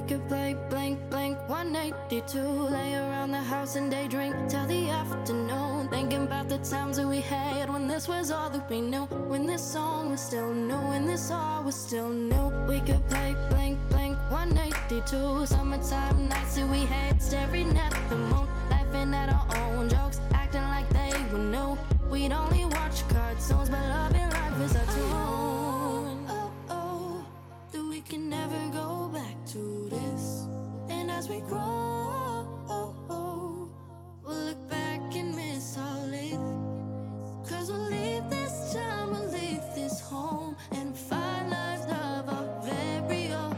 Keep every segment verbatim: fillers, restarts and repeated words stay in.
could play blank, blank, one eighty-two. Lay around the house and daydream till the afternoon. Thinking about the times that we had when this was all that we knew. When this song was still new, when this all was still new. We could play blank, blank, one eighty-two. Summertime nights that we had staring at the moon. Laughing at our own jokes, acting like they were new. We'd only watch cartoons, but love and life is our tune. Oh, oh, that we can never go back to this. And as we grow, oh, oh, we'll look back and miss all it. Cause we'll leave this time, we'll leave this home, and find lives of our very own.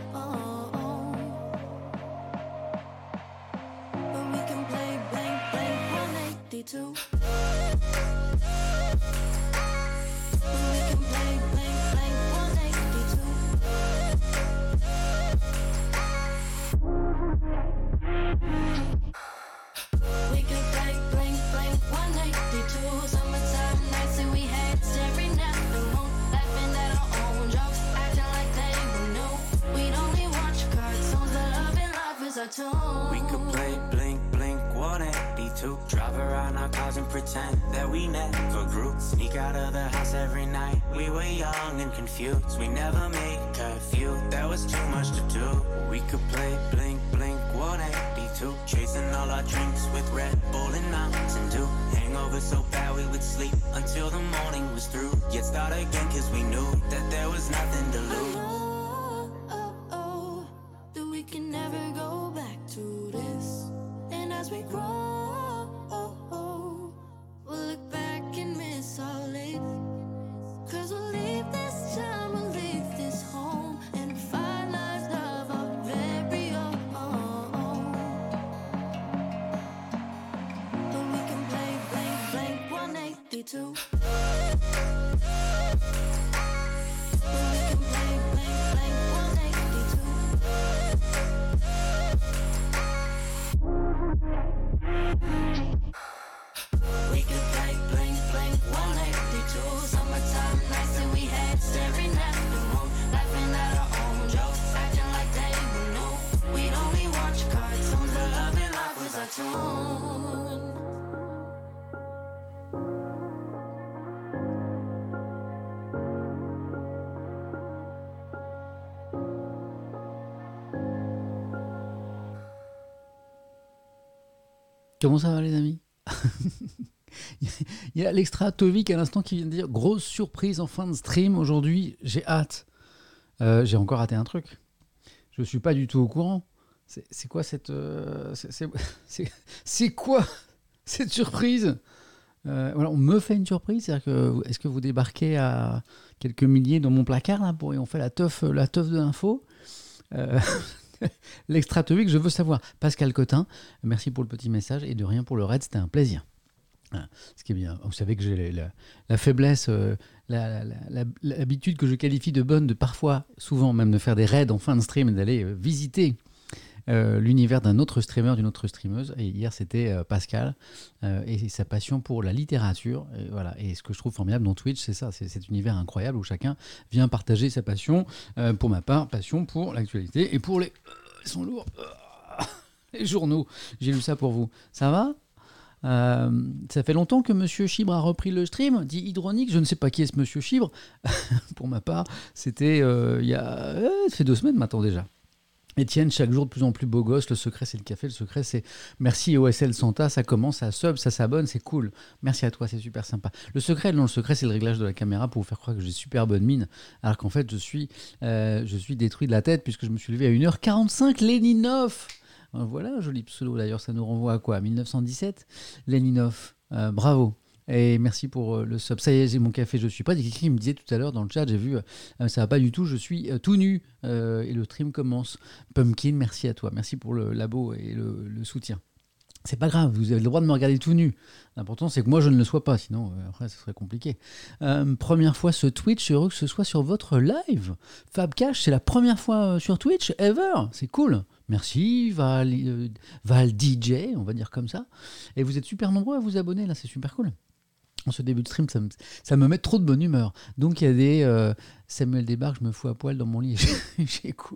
But we can play blank, blank, one eighty-two. We could play blink, blink, one eighty-two. Drive around our cars and pretend that we never grew. Sneak out of the house every night. We were young and confused. We never made curfew. There was too much to do. We could play blink, blink, one eighty-two. Chasing all our drinks with Red Bull and Mountain Dew. Hangover so bad we would sleep until the morning was through. Yet start again cause we knew that there was nothing to lose. As we grow, oh, oh, we'll look back and miss all it. Cause we'll leave this time, we'll leave this home, and find lives of our very own. But we can play blank, blank, one eighty-two. But we can play blank, blank, one eighty-two. We could play blank, blank, one eighty-two. Summertime nights that we had staring at the moon. Laughing at our own jokes, acting like they were new. We'd only watch cartoons, but love and life was our tune. Comment ça va les amis? Il y a l'extra Tovik à l'instant qui vient de dire grosse surprise en fin de stream aujourd'hui, j'ai hâte. Euh, j'ai encore raté un truc. Je suis pas du tout au courant. C'est, c'est quoi cette euh, c'est, c'est, c'est, c'est quoi cette surprise? euh, voilà, on me fait une surprise, c'est-à-dire que est-ce que vous débarquez à quelques milliers dans mon placard là, pour, et on fait la teuf la teuf de l'info? euh, L'extra Tovik, je veux savoir. Pascal Cotin, merci pour le petit message et de rien pour le raid, c'était un plaisir. Ce qui est bien, vous savez que j'ai la, la faiblesse, euh, la, la, la, l'habitude que je qualifie de bonne de parfois, souvent même de faire des raids en fin de stream et d'aller euh, visiter euh, l'univers d'un autre streamer, d'une autre streameuse. Et hier c'était euh, Pascal euh, et sa passion pour la littérature. Et, voilà. Et ce que je trouve formidable dans Twitch, c'est ça, c'est cet univers incroyable où chacun vient partager sa passion. Euh, pour ma part, passion pour l'actualité et pour les... Ils sont lourds. Les journaux. J'ai lu ça pour vous. Ça va ? Euh, ça fait longtemps que Monsieur Chibre a repris le stream, dit Hydronique. Je ne sais pas qui est ce Monsieur Chibre. Pour ma part, c'était euh, il y a euh, ça fait deux semaines maintenant déjà. Étienne, chaque jour de plus en plus beau gosse. Le secret, c'est le café. Le secret, c'est merci O S L Santa. Ça commence, ça sub, ça s'abonne, c'est cool. Merci à toi, c'est super sympa. Le secret, non, le secret, c'est le réglage de la caméra pour vous faire croire que j'ai super bonne mine, alors qu'en fait, je suis, euh, je suis détruit de la tête puisque je me suis levé à une heure quarante-cinq. Léninov. Voilà, joli pseudo d'ailleurs, ça nous renvoie à quoi? mille neuf cent dix-sept. Léninov, euh, bravo. Et merci pour euh, le sub. Ça y est, j'ai mon café, je suis prêt. Il y a quelqu'un qui me disait tout à l'heure dans le chat, j'ai vu, euh, ça va pas du tout, je suis euh, tout nu. Euh, et le stream commence. Pumpkin, merci à toi. Merci pour le labo et le, le soutien. C'est pas grave, vous avez le droit de me regarder tout nu. L'important, c'est que moi, je ne le sois pas, sinon, euh, après, ce serait compliqué. Euh, première fois ce Twitch, je suis heureux que ce soit sur votre live. Fabcash, c'est la première fois euh, sur Twitch, ever. C'est cool. Merci, Val, euh, Val D J, on va dire comme ça. Et vous êtes super nombreux à vous abonner, là, c'est super cool. En ce début de stream, ça me, ça me met trop de bonne humeur. Donc, il y a des euh, Samuel débarque, je me fous à poil dans mon lit et j'écoute.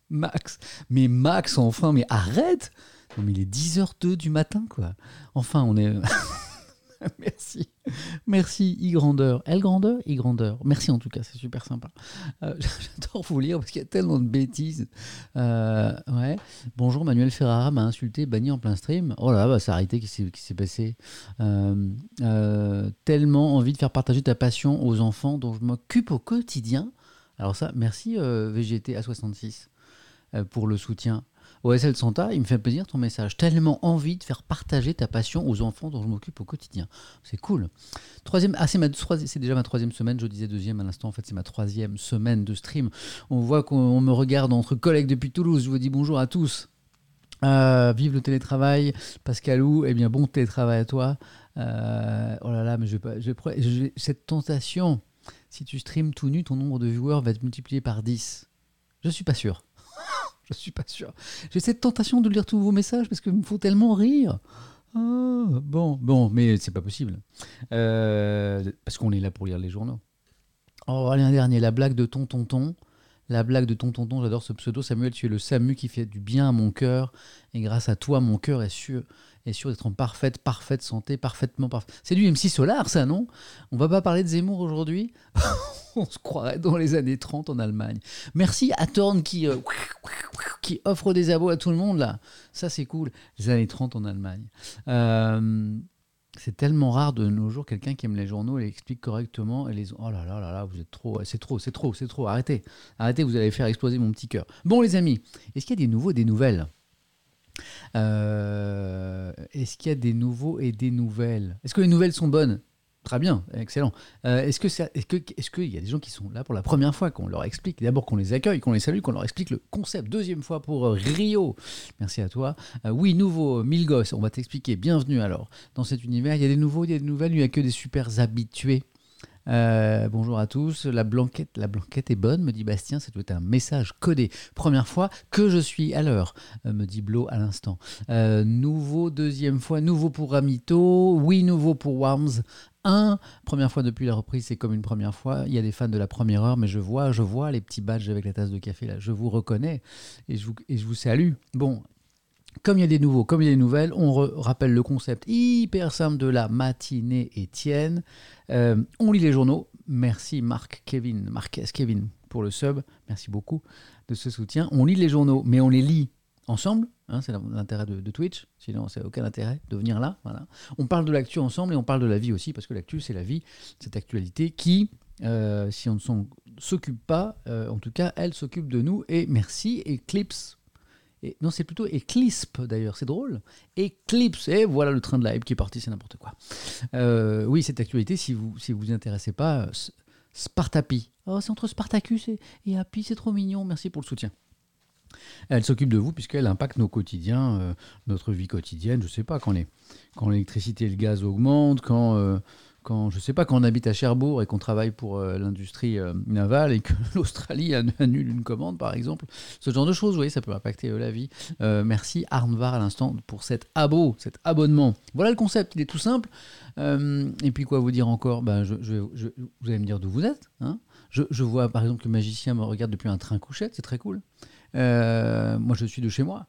Max, mais Max, enfin, mais arrête. Non, mais il est dix heures deux du matin, quoi. Enfin, on est... Merci. Merci, I-grandeur. L-grandeur I-grandeur. Merci en tout cas, c'est super sympa. Euh, j'adore vous lire parce qu'il y a tellement de bêtises. Euh, ouais. Bonjour, Manuel Ferrara m'a insulté, banni en plein stream. Oh là, bah, ça a arrêté, qu'est-ce qui s'est passé euh, euh, Tellement envie de faire partager ta passion aux enfants dont je m'occupe au quotidien. Alors ça, merci euh, V G T A soixante-six euh, pour le soutien. O S L Santa, il me fait plaisir ton message. Tellement envie de faire partager ta passion aux enfants dont je m'occupe au quotidien. C'est cool. Troisième, ah, c'est, ma, c'est déjà ma troisième semaine, je disais deuxième à l'instant, en fait c'est ma troisième semaine de stream. On voit qu'on me regarde entre collègues depuis Toulouse, je vous dis bonjour à tous. Euh, vive le télétravail, Pascalou, eh bien bon télétravail à toi. Euh, oh là là, mais je vais pas, je vais, je vais, cette tentation, si tu streams tout nu, ton nombre de viewers va être multiplié par dix. Je suis pas sûr. Je suis pas sûr. J'ai cette tentation de lire tous vos messages parce qu'il me faut tellement rire. Ah, bon, bon, mais c'est pas possible. Euh, parce qu'on est là pour lire les journaux. Oh, allez, un dernier. La blague de ton tonton. La blague de ton tonton, j'adore ce pseudo. Samuel, tu es le Samu qui fait du bien à mon cœur. Et grâce à toi, mon cœur est sûr, est sûr d'être en parfaite, parfaite santé, parfaitement parfait. C'est du M C Solar, ça, non? On va pas parler de Zemmour aujourd'hui? On se croirait dans les années trente en Allemagne. Merci à Thorn qui, euh, qui offre des abos à tout le monde, là. Ça, c'est cool. Les années trente en Allemagne. Euh, c'est tellement rare de nos jours, quelqu'un qui aime les journaux et explique correctement. Et les... Oh là là là là, vous êtes trop... C'est trop, c'est trop, c'est trop. Arrêtez. Arrêtez, vous allez faire exploser mon petit cœur. Bon, les amis, est-ce qu'il y a des nouveaux et des nouvelles euh, Est-ce qu'il y a des nouveaux et des nouvelles Est-ce que les nouvelles sont bonnes? Très bien, excellent. Euh, est-ce que ça, est-ce que, est-ce qu'il y a des gens qui sont là pour la première fois, qu'on leur explique, d'abord qu'on les accueille, qu'on les salue, qu'on leur explique le concept, deuxième fois pour euh, Rio, merci à toi. Euh, oui, nouveau, Milgos, on va t'expliquer, bienvenue alors dans cet univers, il y a des nouveaux, il y a des nouvelles, il n'y a que des super habitués. Euh, bonjour à tous, la blanquette, la blanquette est bonne, me dit Bastien, ça doit être un message codé. Première fois que je suis à l'heure, euh, me dit Blo à l'instant. Euh, nouveau, deuxième fois, nouveau pour Ramito, oui, nouveau pour Worms. Un, première fois depuis la reprise, c'est comme une première fois. Il y a des fans de la première heure, mais je vois, je vois les petits badges avec la tasse de café là. Je vous reconnais et je vous, et je vous salue. Bon, comme il y a des nouveaux, comme il y a des nouvelles, on re- rappelle le concept hyper simple de la matinée Étienne. Euh, on lit les journaux. Merci Marc, Kevin, Marquez, Kevin pour le sub. Merci beaucoup de ce soutien. On lit les journaux, mais on les lit ensemble, hein, c'est l'intérêt de, de Twitch, sinon c'est aucun intérêt de venir là. Voilà. On parle de l'actu ensemble et on parle de la vie aussi, parce que l'actu c'est la vie, cette actualité qui, euh, si on ne s'en s'occupe pas, euh, en tout cas elle s'occupe de nous. Et merci Eclipse. Et, non, c'est plutôt Eclipse d'ailleurs, c'est drôle. Eclipse, et voilà le train de la hype qui est parti, c'est n'importe quoi. Euh, oui, cette actualité, si vous si vous, vous intéressez pas, euh, Spartapi. Oh, c'est entre Spartacus et, et Happy, c'est trop mignon, merci pour le soutien. Elle s'occupe de vous puisqu'elle impacte nos quotidiens, euh, notre vie quotidienne. Je ne sais pas, quand, les, quand l'électricité et le gaz augmentent, quand, euh, quand, je sais pas, quand on habite à Cherbourg et qu'on travaille pour euh, l'industrie euh, navale et que l'Australie annule une commande, par exemple. Ce genre de choses, vous voyez, ça peut impacter euh, la vie. Euh, merci Arnvar à l'instant pour cet abo, cet abonnement. Voilà le concept, il est tout simple. Euh, et puis quoi vous dire encore? ben, je, je, je, Vous allez me dire d'où vous êtes. Hein, je, je vois par exemple que le magicien me regarde depuis un train couchette, c'est très cool. Euh, moi, je suis de chez moi.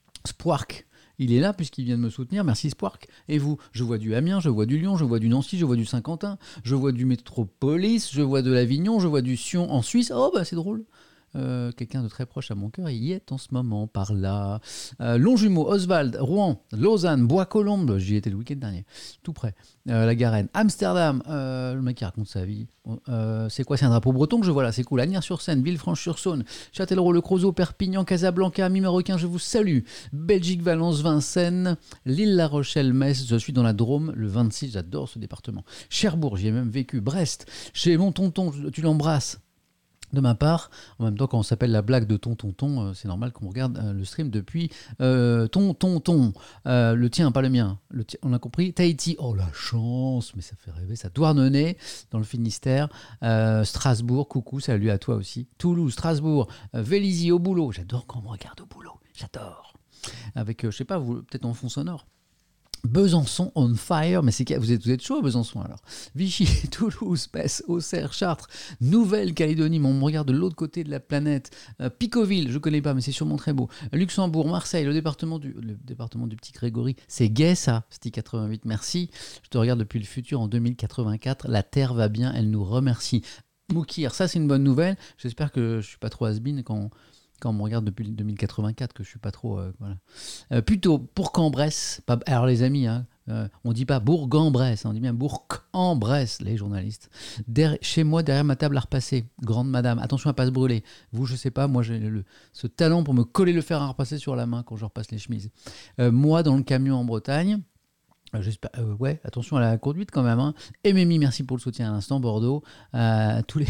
Spoark, il est là puisqu'il vient de me soutenir. Merci Spoark. Et vous? Je vois du Amiens, je vois du Lyon, je vois du Nancy, je vois du Saint-Quentin, je vois du Métropolis, je vois de l'Avignon, je vois du Sion en Suisse. Oh, bah c'est drôle. Euh, quelqu'un de très proche à mon cœur y est en ce moment par là. Euh, Longjumeau, Oswald, Rouen, Lausanne, Bois-Colombes, j'y étais le week-end dernier, tout près. Euh, la Garenne, Amsterdam, euh, le mec qui raconte sa vie. Euh, c'est quoi, c'est un drapeau breton que je vois là, c'est cool. Agnières-sur-Seine, Villefranche-sur-Saône, Châtellerault-le-Creusot, Perpignan, Casablanca, Mimeroquin, je vous salue. Belgique, Valence, Vincennes, Lille-La Rochelle, Metz, je suis dans la Drôme, le vingt-six, j'adore ce département. Cherbourg, j'y ai même vécu. Brest, chez mon tonton, tu l'embrasses. De ma part, en même temps, quand on s'appelle la blague de ton tonton, euh, c'est normal qu'on regarde euh, le stream depuis euh, ton tonton, euh, le tien, pas le mien. Le tien, on a compris. Tahiti, oh la chance, mais ça fait rêver ça. Douarnenez, dans le Finistère, euh, Strasbourg, coucou, salut à toi aussi. Toulouse, Strasbourg, euh, Vélizy au boulot. J'adore quand on me regarde au boulot, j'adore. Avec, euh, je sais pas, vous, peut-être en fond sonore. Besançon on fire, mais c'est que vous êtes, vous êtes chaud Besançon alors. Vichy, Toulouse, Pesse, Auxerre, Chartres, Nouvelle-Calédonie, mais on me regarde de l'autre côté de la planète. Euh, Picauville, je connais pas, mais c'est sûrement très beau. Luxembourg, Marseille, le département du, le département du petit Grégory, c'est gay ça, Sti quatre-vingt-huit, merci. Je te regarde depuis le futur en deux mille quatre-vingt-quatre, la Terre va bien, elle nous remercie. Moukir, ça c'est une bonne nouvelle, j'espère que je suis pas trop has-been quand... Quand on me regarde depuis deux mille quatre-vingt-quatre, que je suis pas trop... Euh, voilà. euh, plutôt Bourg-en-Bresse. Pas, alors les amis, hein, euh, on dit pas Bourg-en-Bresse, on dit bien Bourg-en-Bresse, les journalistes. Der, chez moi, derrière ma table à repasser, grande madame, attention à pas se brûler. Vous, je sais pas, moi j'ai le, ce talent pour me coller le fer à repasser sur la main quand je repasse les chemises. Euh, moi, dans le camion en Bretagne... Euh, j'espère, euh, ouais, attention à la conduite quand même. Hein. Et Mimi, merci pour le soutien à l'instant. Bordeaux, euh, tous les...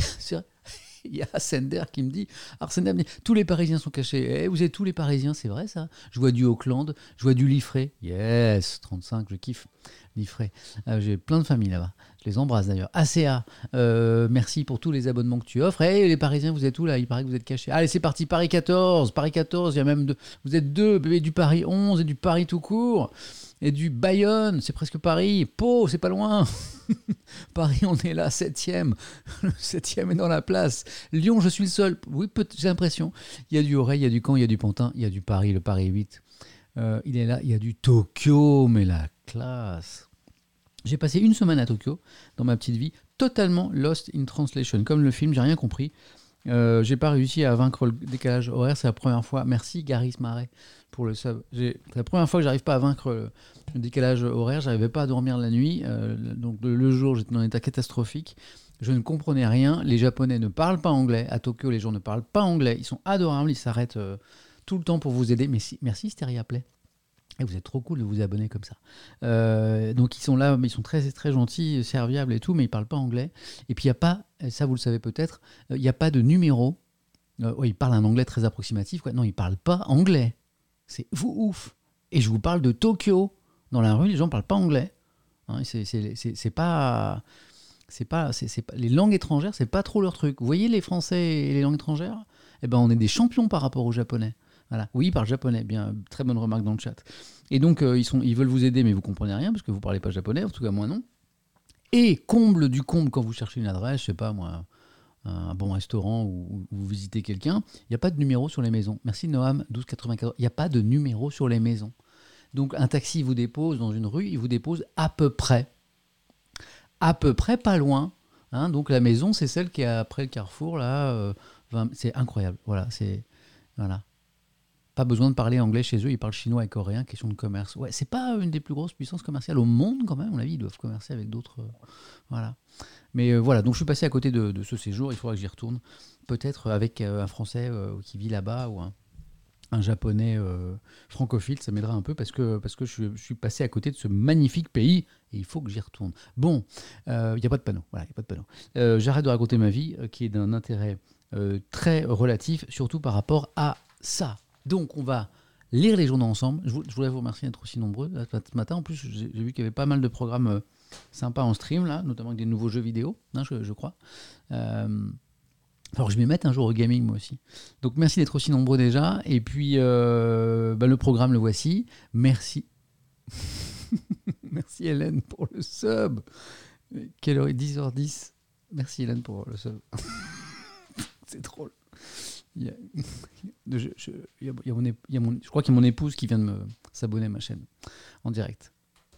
Il y a Sender qui me dit, Arsène me dit, tous les Parisiens sont cachés. Eh, vous êtes tous les Parisiens, c'est vrai ça. Je vois du Auckland, je vois du Liffré. Yes, trente-cinq, je kiffe Liffré. Euh, j'ai plein de familles là-bas. Je les embrasse d'ailleurs. A C A, euh, merci pour tous les abonnements que tu offres. Et hey, les Parisiens, vous êtes où là? Il paraît que vous êtes cachés. Allez, c'est parti, Paris quatorze. Paris quatorze, il y a même deux. Vous êtes deux, bébé du Paris onze et du Paris tout court. Et du Bayonne, c'est presque Paris. Pau, c'est pas loin. Paris, on est là, septième. Le septième est dans la place. Lyon, je suis le seul. Oui, peut- j'ai l'impression. Il y a du Auray, il y a du Caen, il y a du Pantin, il y a du Paris, le Paris huit. Euh, il est là, il y a du Tokyo, mais la classe. J'ai passé une semaine à Tokyo, dans ma petite vie, totalement lost in translation. Comme le film, j'ai rien compris. Euh, j'ai pas réussi à vaincre le décalage horaire, c'est la première fois. Merci Garis Marais pour le sub. J'ai... C'est la première fois que j'arrive pas à vaincre le, le décalage horaire. J'arrivais pas à dormir la nuit, euh, donc le, le jour j'étais dans un état catastrophique. Je ne comprenais rien. Les Japonais ne parlent pas anglais. À Tokyo, les gens ne parlent pas anglais. Ils sont adorables. Ils s'arrêtent euh, tout le temps pour vous aider. Mais si, merci Steria Play. Et vous êtes trop cool de vous abonner comme ça. Euh, donc ils sont là, mais ils sont très très gentils, serviables et tout, mais ils parlent pas anglais. Et puis il y a pas, ça vous le savez peut-être, il euh, n'y a pas de numéro. Euh, ouais, ils parlent un anglais très approximatif, quoi. Non, ils parlent pas anglais. C'est vous ouf. Et je vous parle de Tokyo. Dans la rue, les gens parlent pas anglais. Hein, c'est, c'est, c'est, c'est pas, c'est pas, c'est, c'est pas, les langues étrangères, c'est pas trop leur truc. Vous voyez les Français et les langues étrangères, eh ben on est des champions par rapport aux Japonais. Voilà. Oui, ils parlent japonais. Bien, très bonne remarque dans le chat. Et donc, euh, ils, sont, ils veulent vous aider, mais vous comprenez rien, parce que vous parlez pas japonais, en tout cas moi non. Et comble du comble, quand vous cherchez une adresse, je sais pas moi, un bon restaurant ou, ou vous visitez quelqu'un, il n'y a pas de numéro sur les maisons. Merci Noam, douze quatre-vingt-quatorze. Il n'y a pas de numéro sur les maisons. Donc, un taxi vous dépose dans une rue, il vous dépose à peu près. À peu près, pas loin. Hein, donc, la maison, c'est celle qui est après le carrefour, là. Euh, vingt, c'est incroyable. Voilà, c'est... Voilà. Pas besoin de parler anglais chez eux, ils parlent chinois et coréen, question de commerce. Ouais, c'est pas une des plus grosses puissances commerciales au monde quand même, à mon avis, ils doivent commercer avec d'autres. Euh, voilà. Mais euh, voilà, donc je suis passé à côté de, de ce séjour, il faudra que j'y retourne. Peut-être avec euh, un Français euh, qui vit là-bas ou un, un Japonais euh, francophile, ça m'aidera un peu parce que, parce que je, je suis passé à côté de ce magnifique pays et il faut que j'y retourne. Bon, il euh, n'y a pas de panneau, voilà, il n'y a pas de panneau. Euh, j'arrête de raconter ma vie euh, qui est d'un intérêt euh, très relatif, surtout par rapport à ça. Donc, on va lire les journaux ensemble. Je, je voudrais vous remercier d'être aussi nombreux là, ce matin. En plus, j'ai, j'ai vu qu'il y avait pas mal de programmes euh, sympas en stream, là, notamment avec des nouveaux jeux vidéo, hein, je, je crois. Euh, alors, je m'y mette un jour au gaming, moi aussi. Donc, merci d'être aussi nombreux déjà. Et puis, euh, bah, le programme, le voici. Merci. Merci Hélène pour le sub. Quelle heure est dix heures dix. Merci Hélène pour le sub. C'est drôle. Il y a, je, je, il y a, il y a mon, il y a mon, je crois qu'il y a mon épouse qui vient de me s'abonner à ma chaîne en direct.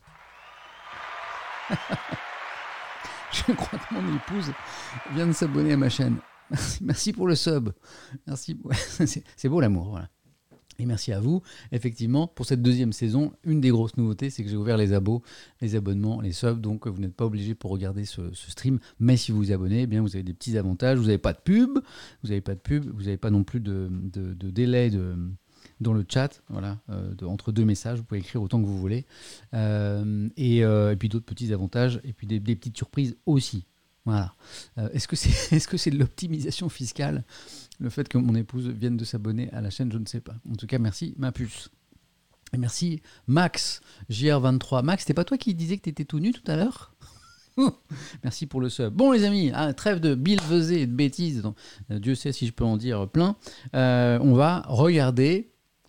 Je crois que mon épouse vient de s'abonner à ma chaîne. Merci, merci pour le sub. Merci. Ouais, c'est, c'est beau l'amour. Voilà. Et merci à vous. Effectivement, pour cette deuxième saison, une des grosses nouveautés, c'est que j'ai ouvert les abos, les abonnements, les subs. Donc, vous n'êtes pas obligé pour regarder ce, ce stream. Mais si vous vous abonnez, eh bien, vous avez des petits avantages. Vous n'avez pas de pub. Vous n'avez pas de pub. Vous n'avez pas non plus de, de, de délai de, dans le chat. Voilà, euh, de, entre deux messages, vous pouvez écrire autant que vous voulez. Euh, et, euh, et puis d'autres petits avantages. Et puis des, des petites surprises aussi. Voilà. Euh, est-ce que c'est, est-ce que c'est de l'optimisation fiscale ? Le fait que mon épouse vienne de s'abonner à la chaîne, je ne sais pas. En tout cas, merci ma puce. Et merci Max, J R vingt-trois. Max, c'était pas toi qui disais que tu étais tout nu tout à l'heure ? Merci pour le sub. Bon les amis, hein, trêve de bilvesées et de bêtises. Donc, euh, Dieu sait si je peux en dire plein. Euh, on va regarder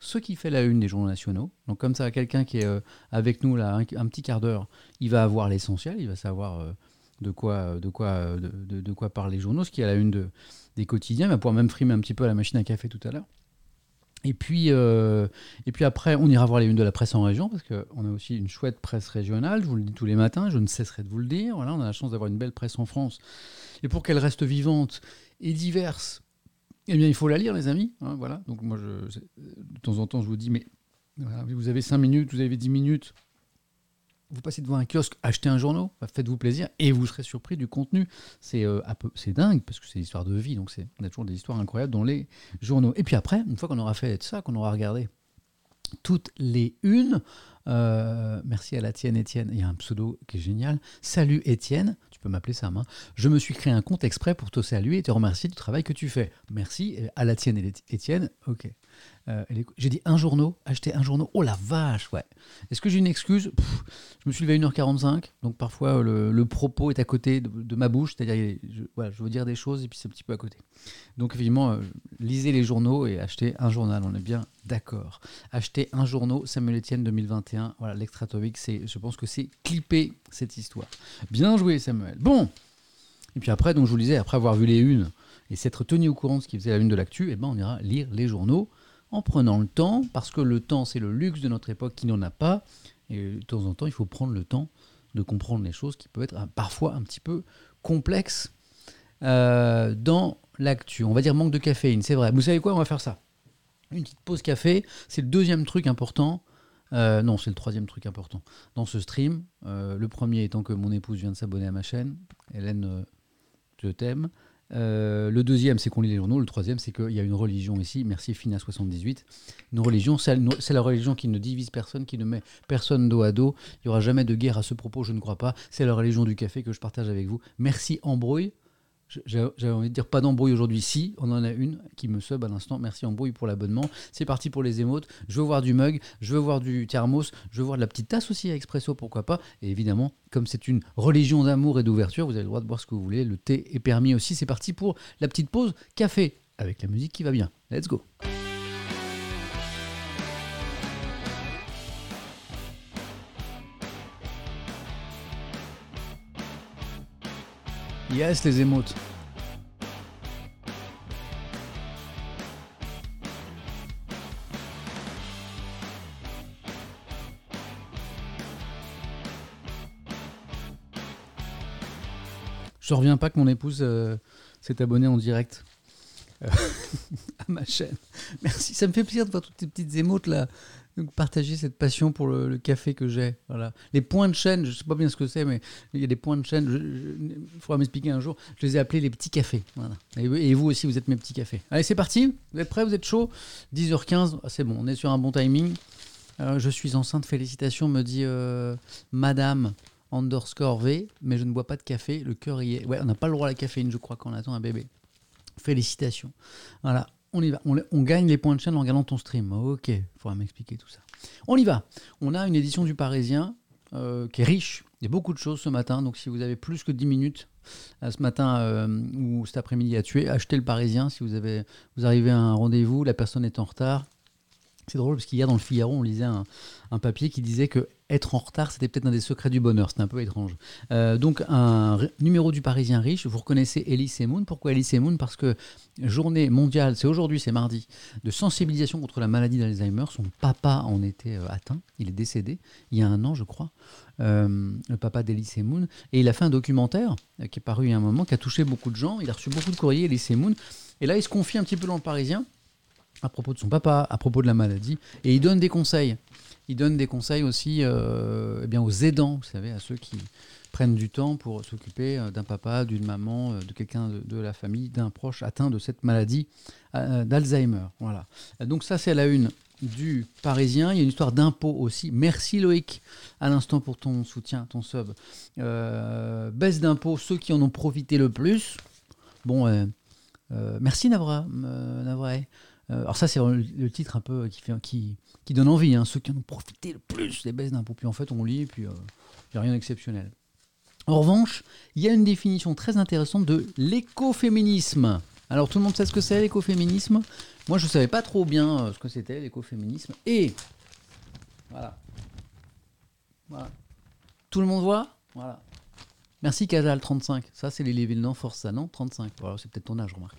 ce qui fait la une des journaux nationaux. Donc comme ça, quelqu'un qui est euh, avec nous là un, un petit quart d'heure, il va avoir l'essentiel, il va savoir euh, de quoi, de quoi, de, de, de quoi parlent les journaux, ce qui est à la une de, des quotidiens. Il va pouvoir même frimer un petit peu à la machine à café tout à l'heure. Et puis, euh, et puis après, on ira voir les unes de la presse en région, parce qu'on a aussi une chouette presse régionale, je vous le dis tous les matins, je ne cesserai de vous le dire. Voilà, on a la chance d'avoir une belle presse en France. Et pour qu'elle reste vivante et diverse, eh bien, il faut la lire, les amis. Hein, voilà. Donc moi, je, de temps en temps, je vous dis, mais voilà, vous avez cinq minutes, vous avez dix minutes, vous passez devant un kiosque, achetez un journal, faites-vous plaisir, et vous serez surpris du contenu. C'est, euh, peu, c'est dingue, parce que c'est l'histoire de vie, donc c'est, on a toujours des histoires incroyables dans les journaux. Et puis après, une fois qu'on aura fait ça, qu'on aura regardé toutes les unes, euh, merci à la tienne, Étienne, il y a un pseudo qui est génial. Salut Étienne, tu peux m'appeler Sam, hein. Je me suis créé un compte exprès pour te saluer et te remercier du travail que tu fais. Merci à la tienne et Étienne, ok. Euh, j'ai dit un journal, acheter un journal. Oh la vache, ouais. Est-ce que j'ai une excuse? Pff, je me suis levé à une heure quarante-cinq, donc parfois le, le propos est à côté de, de ma bouche, c'est-à-dire je, voilà, je veux dire des choses et puis c'est un petit peu à côté. Donc effectivement, euh, lisez les journaux et achetez un journal, on est bien d'accord. Achetez un journal, Samuel Etienne deux mille vingt et un, voilà, l'extra-topic, c'est, je pense que c'est clippé cette histoire. Bien joué Samuel. Bon, et puis après, donc je vous le disais, après avoir vu les unes et s'être tenu au courant de ce qui faisait la une de l'actu, eh ben on ira lire les journaux en prenant le temps, parce que le temps, c'est le luxe de notre époque qui n'en a pas. Et de temps en temps, il faut prendre le temps de comprendre les choses qui peuvent être parfois un petit peu complexes euh, dans l'actu. On va dire manque de caféine, c'est vrai. Vous savez quoi, on va faire ça. Une petite pause café, c'est le deuxième truc important. Euh, non, c'est le troisième truc important dans ce stream. Euh, le premier étant que mon épouse vient de s'abonner à ma chaîne. Hélène, euh, je t'aime. Euh, le deuxième, c'est qu'on lit les journaux. Le troisième, c'est qu'il y a une religion ici. Merci Fina soixante-dix-huit. Une religion, c'est, c'est la religion qui ne divise personne, qui ne met personne dos à dos. Il n'y aura jamais de guerre à ce propos, je ne crois pas. C'est la religion du café que je partage avec vous. Merci Embrouille. J'ai, j'avais envie de dire pas d'embrouille aujourd'hui. Si, on en a une qui me sub à l'instant. Merci Embrouille pour l'abonnement. C'est parti pour les émotes. Je veux voir du mug, je veux voir du thermos, je veux voir de la petite tasse aussi à expresso, pourquoi pas. Et évidemment, comme c'est une religion d'amour et d'ouverture, vous avez le droit de boire ce que vous voulez. Le thé est permis aussi. C'est parti pour la petite pause café avec la musique qui va bien. Let's go. Yes, les émotes. Je reviens pas que mon épouse euh, s'est abonnée en direct euh, à ma chaîne. Merci, ça me fait plaisir de voir toutes ces petites émotes là. Donc, partager cette passion pour le, le café que j'ai. Voilà. Les points de chaîne, je ne sais pas bien ce que c'est, mais il y a des points de chaîne, il faudra m'expliquer un jour. Je les ai appelés les petits cafés. Voilà. Et, et vous aussi, vous êtes mes petits cafés. Allez, c'est parti. Vous êtes prêts? Vous êtes chaud? dix heures quinze, c'est bon, on est sur un bon timing. Euh, je suis enceinte, félicitations, me dit euh, Madame underscore V, mais je ne bois pas de café, le cœur y est. Ouais, on n'a pas le droit à la caféine, je crois, quand on attend un bébé. Félicitations. Voilà. On y va, on, on gagne les points de chaîne en regardant ton stream. Ok, il faudra m'expliquer tout ça. On y va. On a une édition du Parisien euh, qui est riche. Il y a beaucoup de choses ce matin, donc si vous avez plus que dix minutes euh, ce matin euh, ou cet après-midi à tuer, achetez le Parisien. Si vous, avez, vous arrivez à un rendez-vous, la personne est en retard. C'est drôle parce qu'hier dans le Figaro, on lisait un, un papier qui disait que être en retard, c'était peut-être un des secrets du bonheur. C'était un peu étrange. Euh, donc, un r- numéro du Parisien riche. Vous reconnaissez Elie Semoun. Pourquoi Elie Semoun? Parce que journée mondiale, c'est aujourd'hui, c'est mardi, de sensibilisation contre la maladie d'Alzheimer. Son papa en était euh, atteint. Il est décédé il y a un an, je crois. Euh, le papa d'Elie Semoun. Et il a fait un documentaire euh, qui est paru il y a un moment, qui a touché beaucoup de gens. Il a reçu beaucoup de courriers, Elie Semoun. Et là, il se confie un petit peu dans le Parisien à propos de son papa, à propos de la maladie, et il donne des conseils. Il donne des conseils aussi euh, eh bien aux aidants, vous savez, à ceux qui prennent du temps pour s'occuper d'un papa, d'une maman, de quelqu'un de, de la famille, d'un proche atteint de cette maladie euh, d'Alzheimer. Voilà. Donc ça, c'est à la une du Parisien. Il y a une histoire d'impôt aussi. Merci Loïc, à l'instant pour ton soutien, ton sub. Euh, baisse d'impôts, ceux qui en ont profité le plus. Bon, euh, euh, merci Navra, euh, Navrae. Alors ça, c'est le titre un peu qui, fait, qui, qui donne envie, hein, ceux qui en ont profité le plus des baisses d'impôts. Puis en fait, on lit et puis il euh, n'y a rien d'exceptionnel. En revanche, il y a une définition très intéressante de l'écoféminisme. Alors tout le monde sait ce que c'est l'écoféminisme. Moi je savais pas trop bien euh, ce que c'était l'écoféminisme. Et voilà. Voilà. Tout le monde voit. Voilà. Merci Casal trente-cinq. Ça c'est les Lévillan Force ça non trente-cinq. Voilà, c'est peut-être ton âge remarque.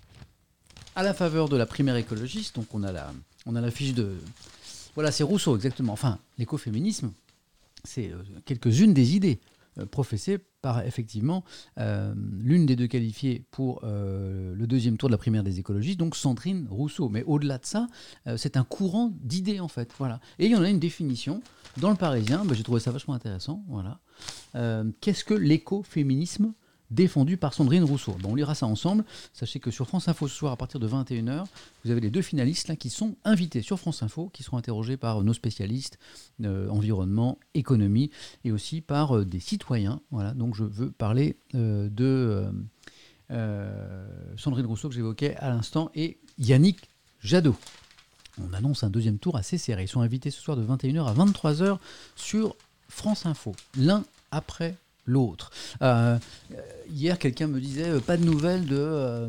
À la faveur de la primaire écologiste, donc on a la, on a la fiche de. Voilà, c'est Rousseau exactement. Enfin, l'écoféminisme, c'est euh, quelques-unes des idées euh, professées par effectivement euh, l'une des deux qualifiées pour euh, le deuxième tour de la primaire des écologistes, donc Sandrine Rousseau. Mais au-delà de ça, euh, c'est un courant d'idées en fait. Voilà. Et il y en a une définition dans le Parisien. Ben, j'ai trouvé ça vachement intéressant. Voilà. Euh, qu'est-ce que l'écoféminisme défendu par Sandrine Rousseau. Bon, on lira ça ensemble. Sachez que sur France Info ce soir, à partir de vingt et une heures, vous avez les deux finalistes là, qui sont invités sur France Info, qui seront interrogés par nos spécialistes, euh, environnement, économie, et aussi par euh, des citoyens. Voilà, donc je veux parler euh, de euh, euh, Sandrine Rousseau que j'évoquais à l'instant, et Yannick Jadot. On annonce un deuxième tour assez serré. Ils sont invités ce soir de vingt et une heures à vingt-trois heures sur France Info, l'un après l'autre. Euh, hier, quelqu'un me disait euh, pas de nouvelles de. Euh,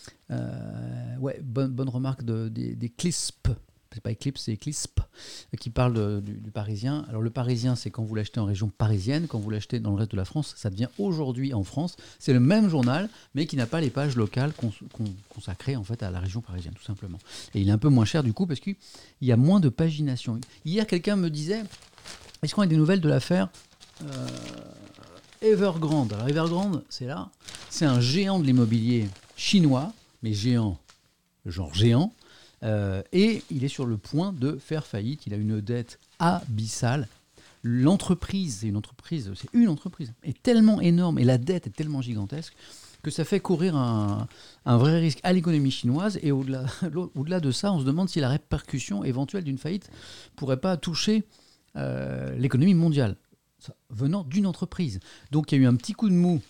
euh, ouais, bonne, bonne remarque de, des, des Clisp. C'est pas Eclipse, c'est Clisp, qui parle de, du, du Parisien. Alors, le Parisien, c'est quand vous l'achetez en région parisienne. Quand vous l'achetez dans le reste de la France, ça devient aujourd'hui en France. C'est le même journal, mais qui n'a pas les pages locales cons, cons, consacrées en fait, à la région parisienne, tout simplement. Et il est un peu moins cher, du coup, parce qu'il y a moins de pagination. Hier, quelqu'un me disait est-ce qu'on a des nouvelles de l'affaire euh, Evergrande. Alors Evergrande, c'est là, c'est un géant de l'immobilier chinois, mais géant, genre géant, euh, et il est sur le point de faire faillite. Il a une dette abyssale. L'entreprise, c'est une entreprise, c'est une entreprise, est tellement énorme et la dette est tellement gigantesque que ça fait courir un, un vrai risque à l'économie chinoise. Et au-delà, au-delà de ça, on se demande si la répercussion éventuelle d'une faillite pourrait pas toucher euh, l'économie mondiale, venant d'une entreprise. Donc il y a eu un petit coup de mou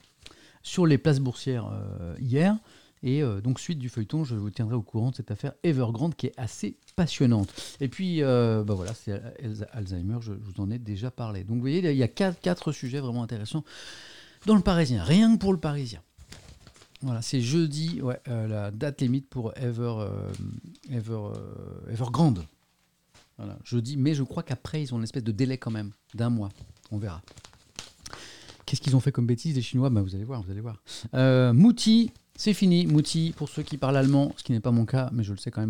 sur les places boursières euh, hier, et euh, donc suite du feuilleton, je vous tiendrai au courant de cette affaire Evergrande qui est assez passionnante. Et puis euh, bah voilà, c'est Alzheimer, je, je vous en ai déjà parlé. Donc vous voyez, il y a quatre, quatre sujets vraiment intéressants dans le Parisien, rien que pour le Parisien. Voilà, c'est jeudi, ouais, euh, la date limite pour Ever, euh, Ever, euh, Evergrande. Voilà, jeudi, mais je crois qu'après, ils ont une espèce de délai quand même, d'un mois. On verra. Qu'est-ce qu'ils ont fait comme bêtises, les Chinois ? Bah, vous allez voir, vous allez voir. Euh, Mouti, c'est fini. Mouti, pour ceux qui parlent allemand, ce qui n'est pas mon cas, mais je le sais quand même.